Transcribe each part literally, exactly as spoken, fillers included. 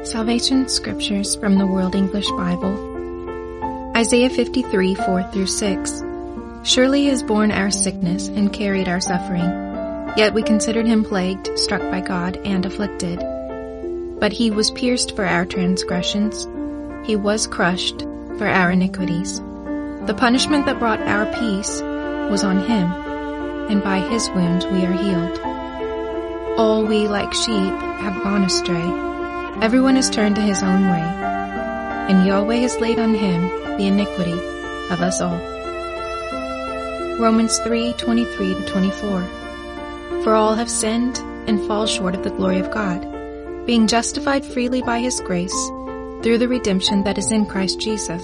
Salvation Scriptures from the World English Bible. Isaiah fifty-three, four through six. Surely he has borne our sickness and carried our suffering. Yet we considered him plagued, struck by God, and afflicted. But he was pierced for our transgressions. He was crushed for our iniquities. The punishment that brought our peace was on him, and by his wounds we are healed. All we like sheep have gone astray. Everyone has turned to his own way, and Yahweh has laid on him the iniquity of us all. Romans three, twenty-three to twenty-four. For all have sinned and fall short of the glory of God, being justified freely by his grace through the redemption that is in Christ Jesus.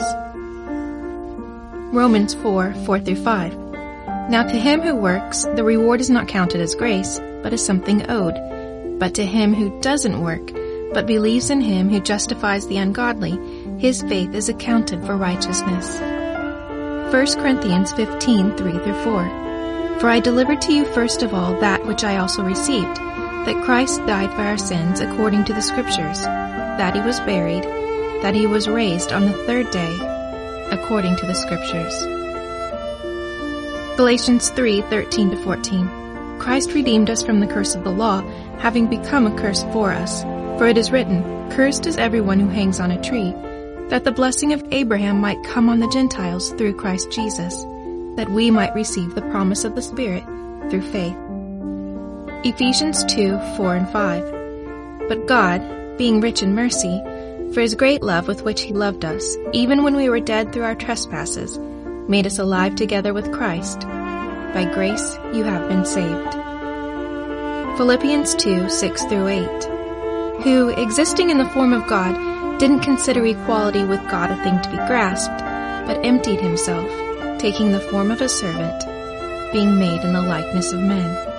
Romans four, four through five. Now to him who works, the reward is not counted as grace, but as something owed. But to him who doesn't work, but believes in him who justifies the ungodly, his faith is accounted for righteousness. First Corinthians fifteen, three through four. For I delivered to you first of all that which I also received, that Christ died for our sins according to the Scriptures, that he was buried, that he was raised on the third day according to the Scriptures. Galatians three, thirteen to fourteen. Christ redeemed us from the curse of the law, having become a curse for us. For it is written, Cursed is everyone who hangs on a tree, that the blessing of Abraham might come on the Gentiles through Christ Jesus, that we might receive the promise of the Spirit through faith. Ephesians two, four and five. But God, being rich in mercy, for his great love with which he loved us, even when we were dead through our trespasses, made us alive together with Christ. By grace you have been saved. Philippians two, six through eight. Who, existing in the form of God, didn't consider equality with God a thing to be grasped, but emptied himself, taking the form of a servant, being made in the likeness of men.